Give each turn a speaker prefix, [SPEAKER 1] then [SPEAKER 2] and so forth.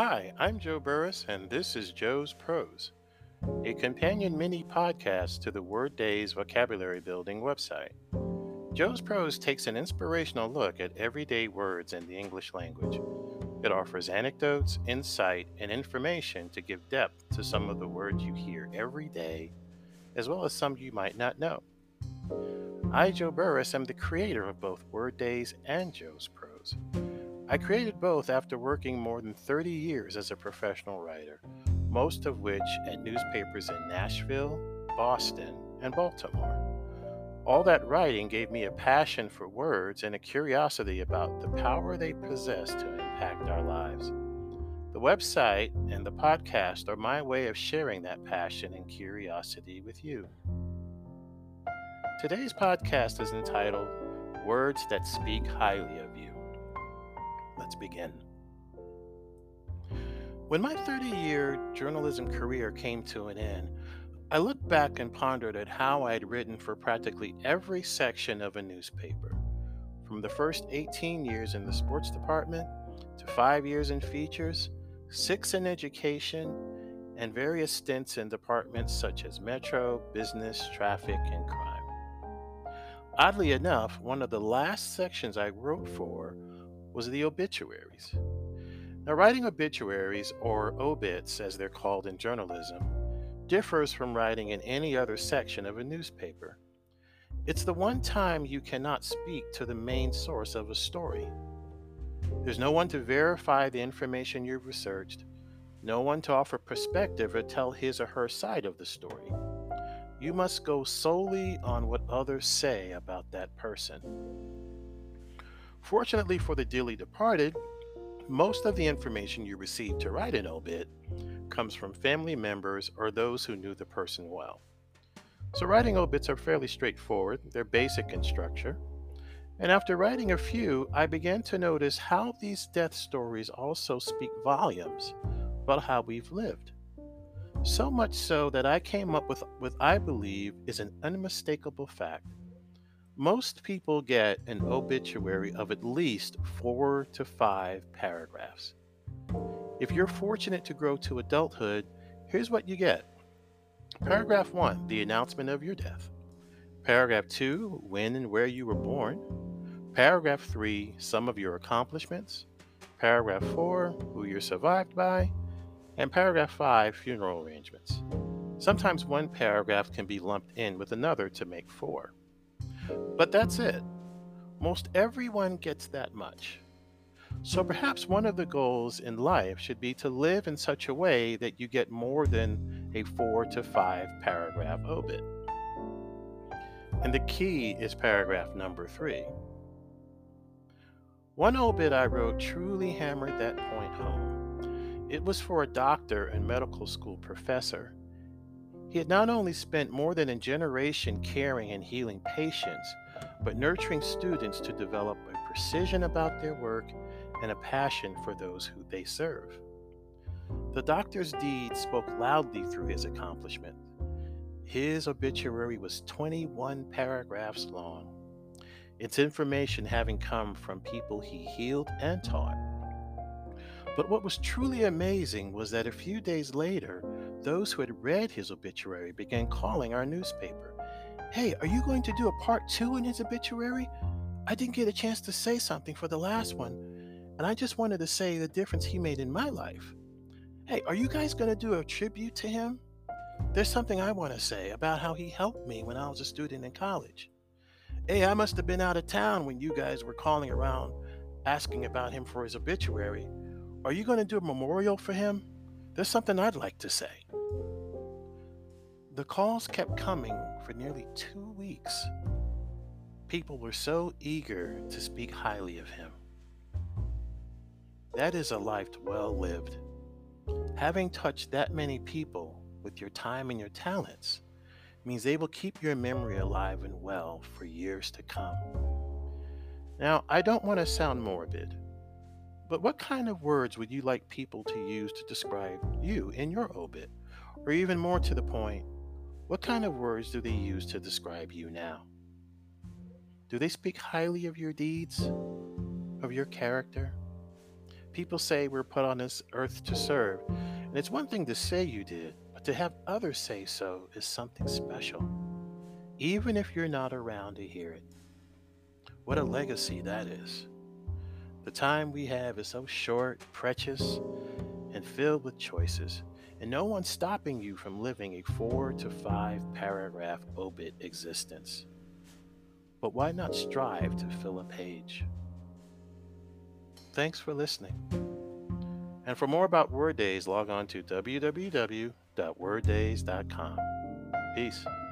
[SPEAKER 1] Hi, I'm Joe Burris, and this is Joe's Prose, a companion mini podcast to the Word Days vocabulary building website. Joe's Prose takes an inspirational look at everyday words in the English language. It offers anecdotes, insight, and information to give depth to some of the words you hear every day, as well as some you might not know. I, Joe Burris, am the creator of both Word Days and Joe's Prose. I created both after working more than 30 years as a professional writer, most of which at newspapers in Nashville, Boston, and Baltimore. All that writing gave me a passion for words and a curiosity about the power they possess to impact our lives. The website and the podcast are my way of sharing that passion and curiosity with you. Today's podcast is entitled Words That Speak Highly of You. Let's begin. When my 30-year journalism career came to an end, I looked back and pondered at how I had written for practically every section of a newspaper, from the first 18 years in the sports department to 5 years in features, 6 in education, and various stints in departments such as Metro, Business, Traffic, and Crime. Oddly enough, one of the last sections I wrote for was the obituaries. Now, writing obituaries, or obits as they're called in journalism, differs from writing in any other section of a newspaper. It's the one time you cannot speak to the main source of a story. There's no one to verify the information you've researched, no one to offer perspective or tell his or her side of the story. You must go solely on what others say about that person. Fortunately for the dearly departed, most of the information you receive to write an obit comes from family members or those who knew the person well. So writing obits are fairly straightforward, they're basic in structure. And after writing a few, I began to notice how these death stories also speak volumes about how we've lived. So much so that I came up with what I believe is an unmistakable fact. Most people get an obituary of at least 4 to 5 paragraphs. If you're fortunate to grow to adulthood, here's what you get. Paragraph 1, the announcement of your death. Paragraph 2, when and where you were born. Paragraph 3, some of your accomplishments. Paragraph 4, who you're survived by. And paragraph 5, funeral arrangements. Sometimes one paragraph can be lumped in with another to make 4. But that's it. Most everyone gets that much. So perhaps one of the goals in life should be to live in such a way that you get more than a 4 to 5 paragraph obit. And the key is paragraph number 3. One obit I wrote truly hammered that point home. It was for a doctor and medical school professor. He had not only spent more than a generation caring and healing patients, but nurturing students to develop a precision about their work and a passion for those who they serve. The doctor's deeds spoke loudly through his accomplishment. His obituary was 21 paragraphs long, its information having come from people he healed and taught. But what was truly amazing was that a few days later, those who had read his obituary began calling our newspaper. Hey, are you going to do a part 2 in his obituary? I didn't get a chance to say something for the last one, and I just wanted to say the difference he made in my life. Hey, are you guys going to do a tribute to him? There's something I want to say about how he helped me when I was a student in college. Hey, I must have been out of town when you guys were calling around asking about him for his obituary. Are you going to do a memorial for him? There's something I'd like to say. The calls kept coming for nearly 2 weeks. People were so eager to speak highly of him. That is a life well lived. Having touched that many people with your time and your talents means they will keep your memory alive and well for years to come. Now, I don't want to sound morbid, but what kind of words would you like people to use to describe you in your obit? Or even more to the point, what kind of words do they use to describe you now? Do they speak highly of your deeds, of your character? People say we're put on this earth to serve, and it's one thing to say you did, but to have others say so is something special, even if you're not around to hear it. What a legacy that is. The time we have is so short, precious, and filled with choices, and no one's stopping you from living a 4 to 5 paragraph obit existence. But why not strive to fill a page? Thanks for listening. And for more about Word Days, log on to www.worddays.com. Peace.